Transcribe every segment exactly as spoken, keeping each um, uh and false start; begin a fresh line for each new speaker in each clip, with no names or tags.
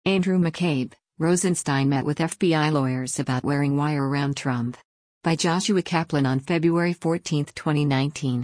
Andrew McCabe, Rosenstein met with F B I lawyers about wearing wire around Trump. By Joshua Kaplan on February fourteenth, twenty nineteen.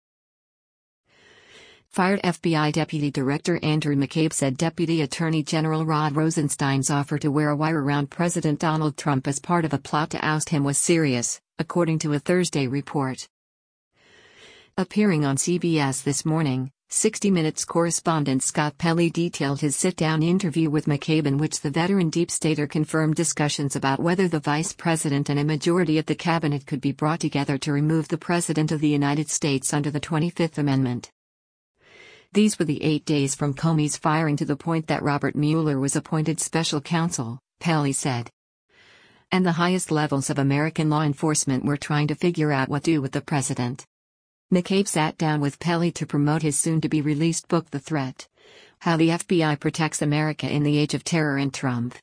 Fired F B I Deputy Director Andrew McCabe said Deputy Attorney General Rod Rosenstein's offer to wear a wire around President Donald Trump as part of a plot to oust him was serious, according to a Thursday report. Appearing on C B S This Morning, sixty minutes correspondent Scott Pelley detailed his sit-down interview with McCabe in which the veteran deep stater confirmed discussions about whether the vice president and a majority of the cabinet could be brought together to remove the president of the United States under the twenty-fifth Amendment. These were the eight days from Comey's firing to the point that Robert Mueller was appointed special counsel, Pelley said. And the highest levels of American law enforcement were trying to figure out what to do with the president. McCabe sat down with Pelley to promote his soon-to-be-released book The Threat: How the F B I Protects America in the Age of Terror and Trump.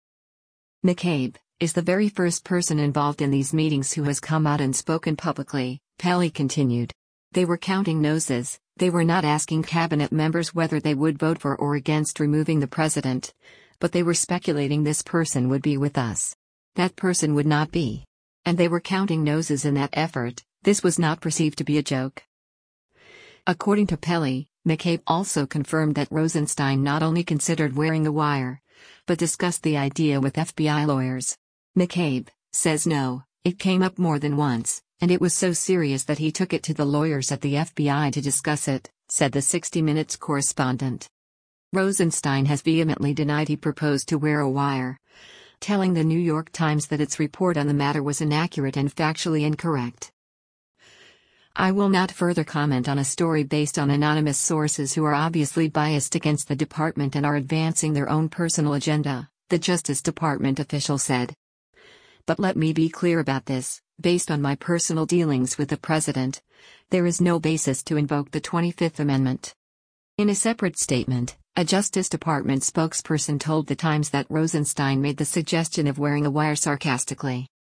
McCabe is the very first person involved in these meetings who has come out and spoken publicly, Pelley continued. They were counting noses, they were not asking cabinet members whether they would vote for or against removing the president, but they were speculating this person would be with us. That person would not be. And they were counting noses in that effort. This was not perceived to be a joke. According to Pelley, McCabe also confirmed that Rosenstein not only considered wearing the wire, but discussed the idea with F B I lawyers. McCabe says no, it came up more than once, and it was so serious that he took it to the lawyers at the F B I to discuss it, said the sixty minutes correspondent. Rosenstein has vehemently denied he proposed to wear a wire, telling the New York Times that its report on the matter was inaccurate and factually incorrect. I will not further comment on a story based on anonymous sources who are obviously biased against the department and are advancing their own personal agenda, the Justice Department official said. But let me be clear about this, based on my personal dealings with the president, there is no basis to invoke the twenty-fifth Amendment. In a separate statement, a Justice Department spokesperson told The Times that Rosenstein made the suggestion of wearing a wire sarcastically.